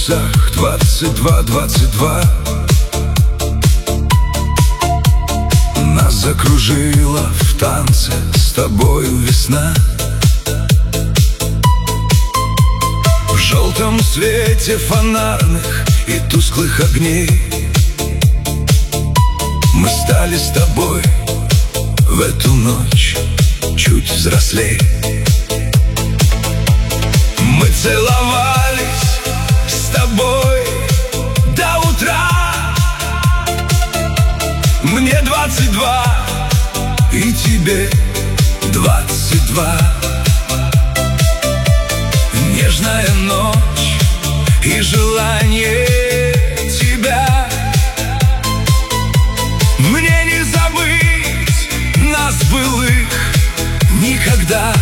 часах 22:22. Нас закружила в танце с тобою весна. В желтом свете фонарных и тусклых огней мы стали с тобой в эту ночь чуть взрослей. Мы целовались с тобой до утра. Мне 22, и тебе 22. Нежная ночь и желание тебя. Мне не забыть нас былых никогда.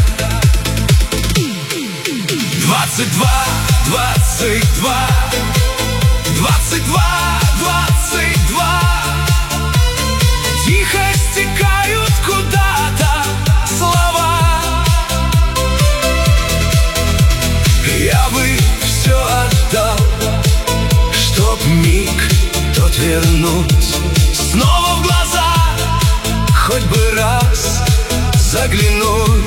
22, 22, 22, 22. Тихо стекают куда-то слова. Я бы все отдал, чтоб миг тот вернуть. Снова в глаза хоть бы раз заглянуть.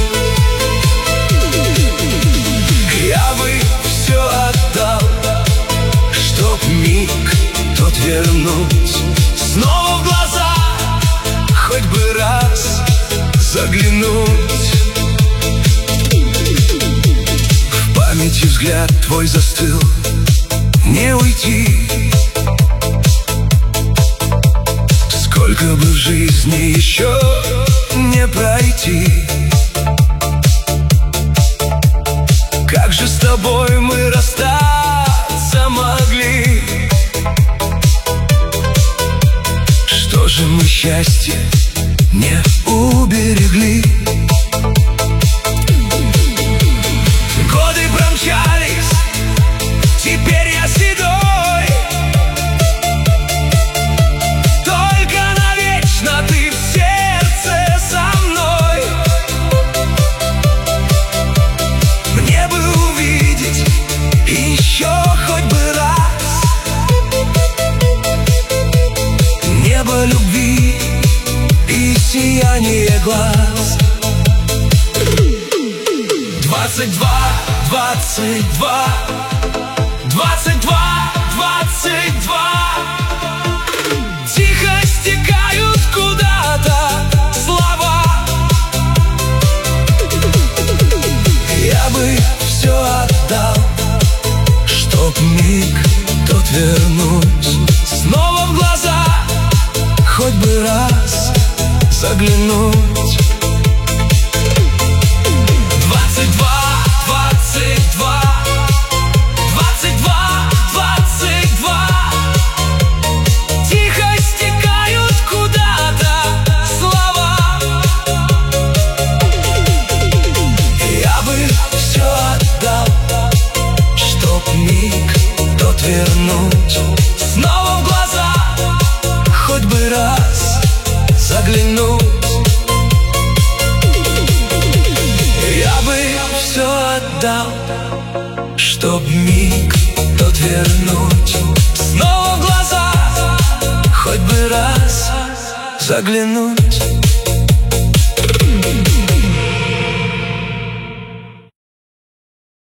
Я бы все отдал, чтоб миг тот вернуть. Снова в глаза хоть бы раз заглянуть. В памяти взгляд твой застыл, не уйти. Сколько бы в жизни еще не пройти. Как же с тобой мы расстаться могли? Что же мы счастье не уберегли? Годы промчались, теперь я седой. Только навечно ты в сердце со мной. Мне бы увидеть еще хоть бы раз небо любви и сияние глаз. 22, 22, 22, 22. Тихо стекают куда-то слова. Я бы все отдал, чтоб миг тот вернуть. Снова в глаза хоть бы раз заглянуть. 22, 22, 22, 22. Тихо стекают куда-то слова. Я бы все отдал, чтоб миг тот вернуть. Снова в глаза хоть бы раз заглянуть. Я бы все отдал, чтоб миг тот вернуть. Снова в глаза хоть бы раз заглянуть.